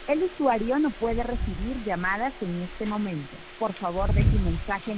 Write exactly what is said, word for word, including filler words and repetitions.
El usuario no puede recibir llamadas en este momento. Por favor, deje un mensaje